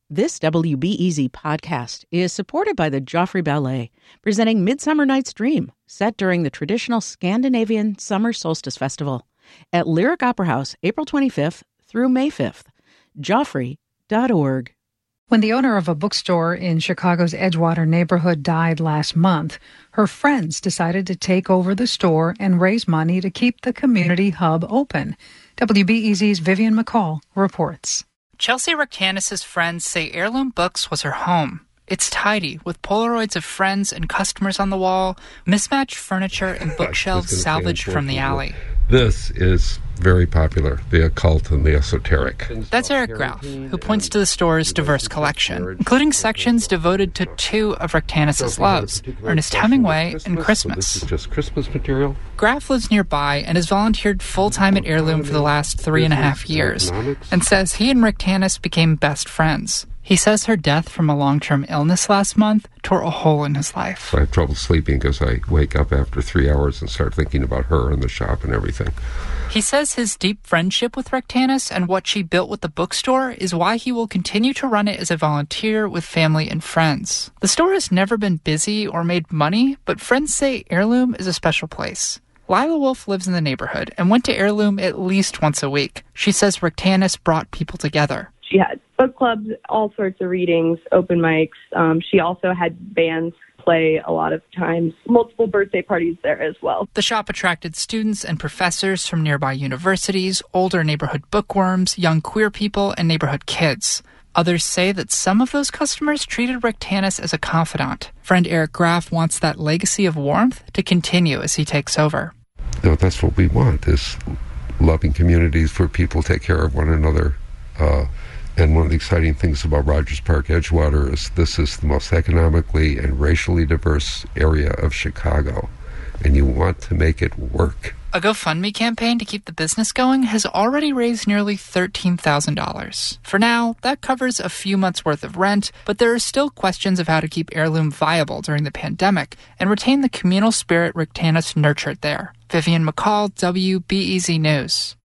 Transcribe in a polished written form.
This WBEZ podcast is supported by the Joffrey Ballet, presenting Midsummer Night's Dream, set during the traditional Scandinavian Summer Solstice Festival at Lyric Opera House, April 25th through May 5th. Joffrey.org. When the owner of a bookstore in Chicago's Edgewater neighborhood died last month, her friends decided to take over the store and raise money to keep the community hub open. WBEZ's Vivian McCall reports. Chelsea Rectanis' friends say Heirloom Books was her home. It's tidy, with Polaroids of friends and customers on the wall, mismatched furniture, and bookshelves salvaged from the alley. This is very popular, the occult and the esoteric. That's Eric Graff, who points to the store's diverse collection, including sections devoted to two of Rectanis' loves, Ernest Hemingway and Christmas. This is just Christmas material. Graff lives nearby and has volunteered full-time at Heirloom for the last 3.5 years, and says he and Rectanis became best friends. He says her death from a long-term illness last month tore a hole in his life. I have trouble sleeping because I wake up after 3 hours and start thinking about her and the shop and everything. He says his deep friendship with Rectanis and what she built with the bookstore is why he will continue to run it as a volunteer with family and friends. The store has never been busy or made money, but friends say Heirloom is a special place. Lila Wolf lives in the neighborhood and went to Heirloom at least once a week. She says Rectanis brought people together. She had book clubs, all sorts of readings, open mics. She also had bands play a lot of times, multiple birthday parties there as well. The shop attracted students and professors from nearby universities, older neighborhood bookworms, young queer people, and neighborhood kids. Others say that some of those customers treated Rectanis as a confidant. Friend Eric Graff wants that legacy of warmth to continue as he takes over. No, that's what we want, is loving communities where people take care of one another. And one of the exciting things about Rogers Park Edgewater is this is the most economically and racially diverse area of Chicago, and you want to make it work. A GoFundMe campaign to keep the business going has already raised nearly $13,000. For now, that covers a few months' worth of rent, but there are still questions of how to keep Heirloom viable during the pandemic and retain the communal spirit Rectanis nurtured there. Vivian McCall, WBEZ News.